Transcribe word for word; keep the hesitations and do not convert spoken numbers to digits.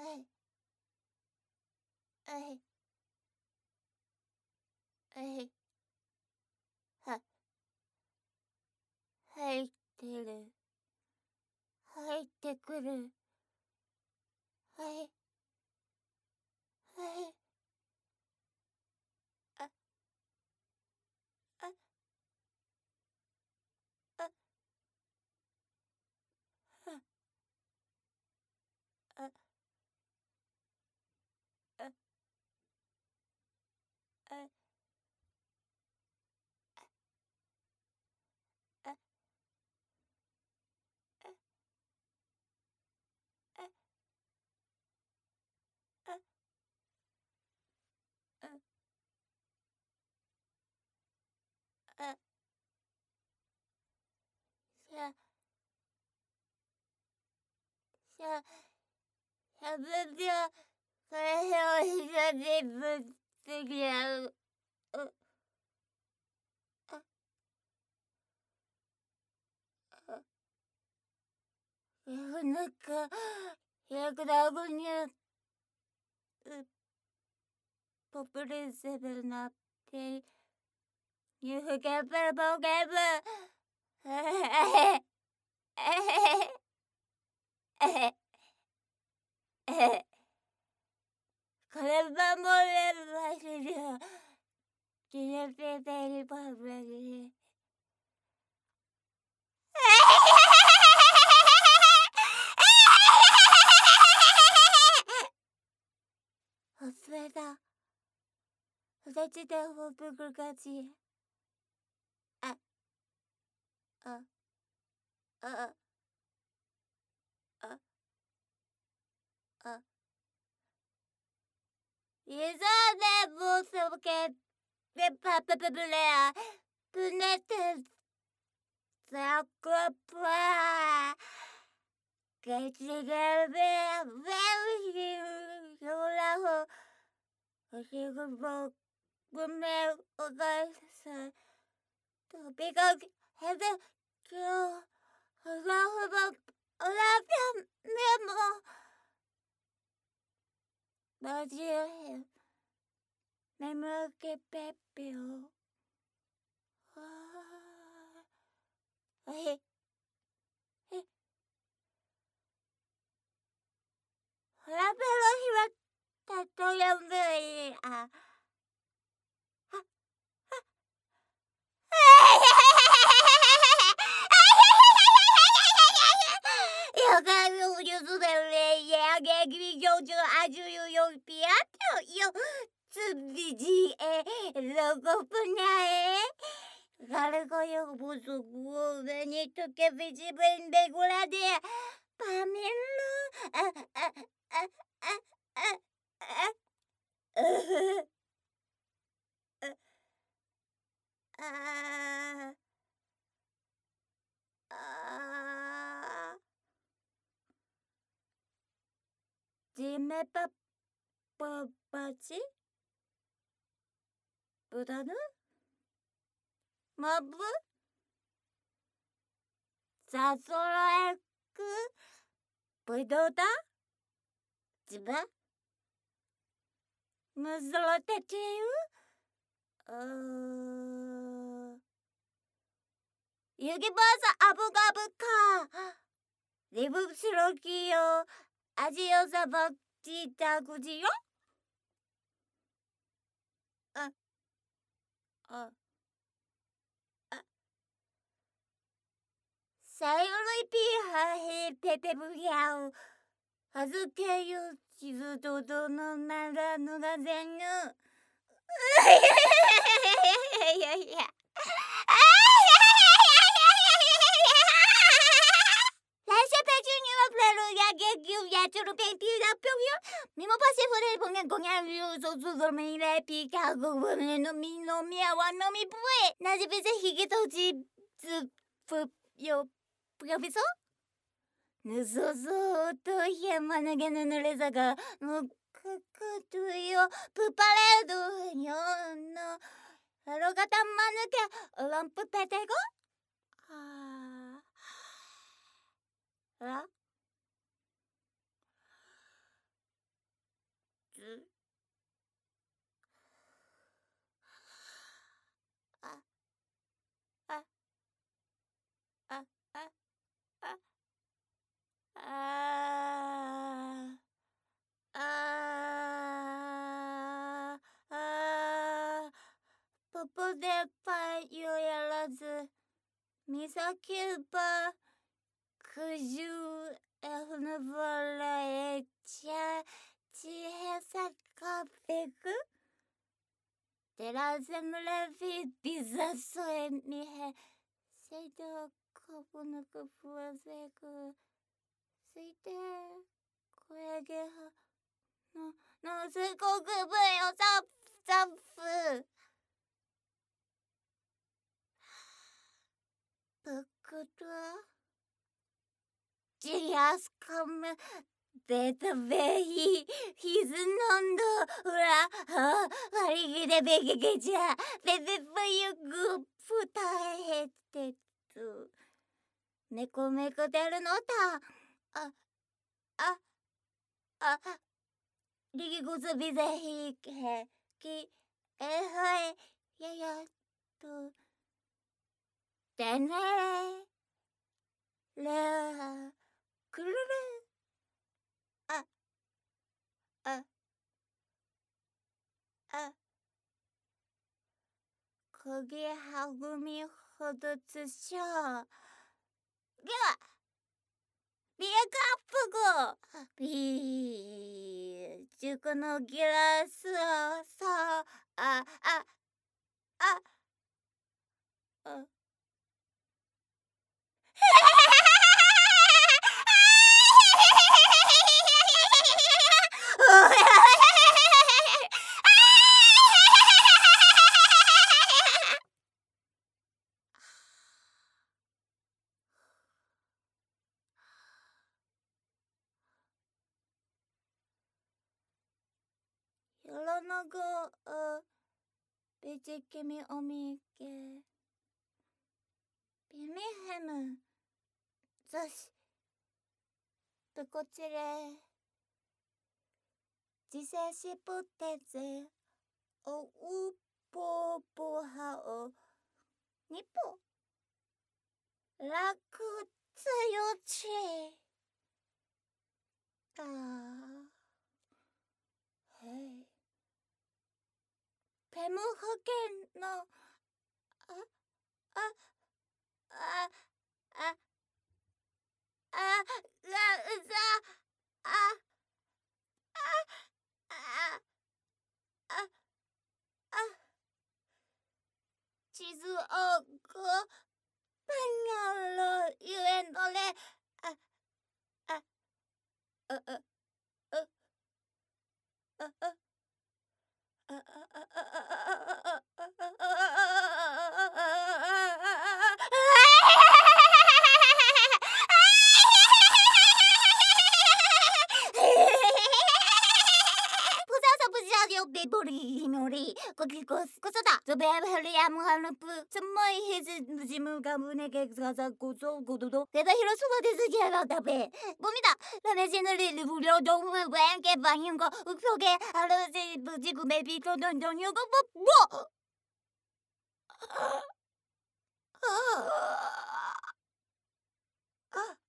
はいはいはいは入ってる入ってくるはいはいああああああああああああしゃしゃしゃぶじょこれを一緒にぶつけ合ううああ世の中百ダブニュポプリセブナペニューフケプルポケプえへえへえへこればもればしりょキネペペリポプリおすべだふたちでほぷくかちあああああいざねぼそけでパパパプレアプネテザクパゲチゲルベベウヒヨラホおしぐぼごめんおかえさとびがへべきょうほらほらおらぴゃめもマジへめむけぺっぴょあへへほらぺろひわたとやむいあよかよゆずでれやげぎびじょうじゅあじゅゆよぴあとよつびじえろこぷなえがるこよぼそくおべにとけびじべんでごらでパメンロあああああああああじめぱぱぱちぶだぬまぶざそろえくぶどだじぶむずろてちゆうゆぎばさあぶがぶかリブしろきよあじよさばちたくじよあああさよりぴはへぺぺぶやうはずけゆちずとどのならぬがぜぬいやいやLo penti da più mi mo passi fuori con con io so so dormi le pica go no mi no mi wa no mi pue na ji be hi ge to ji zu pu yo professor ぬそそとやまなげぬぬれざがむくくとよプパレードよのハロガタマヌケランプペテゴはあ。 あここでパイをやらず、見先ばくじゅうエフのバラへちゃちへさかべくテラゼムレフィビザソエミヘセイドカブヌクプワゼクスイテコエゲハののすこくぶよザッザッフブクドジヤスカムベタベヒヒズノンドウラハワリギデベゲゲジャベベブユグプタヘテツネコメコデルノタあああリギゴズビゼヒケキエハエヤヤとテネレレクルルあああこぎはぐみほどつしょうではビアカップゴビー塾のギラスをそうああああよろなごあビジキミオミケビミヘムザシプコチレジセシプテゼおうぽぽはおにぽラクツヨチあはいペムハケのあああああうざあああああ地図をこペンヤロゆえのれあああああああベボリーノリコキコスコソダゾベヘリアムハルプスモイヘズムジムガムネゲザザコゾゴドドデダヒロソバデズギャラダベゴミだラメジヌリルブリョドンウェンケバユンゴウフョゲアルジブジグメビトドンドンヨゴボボああ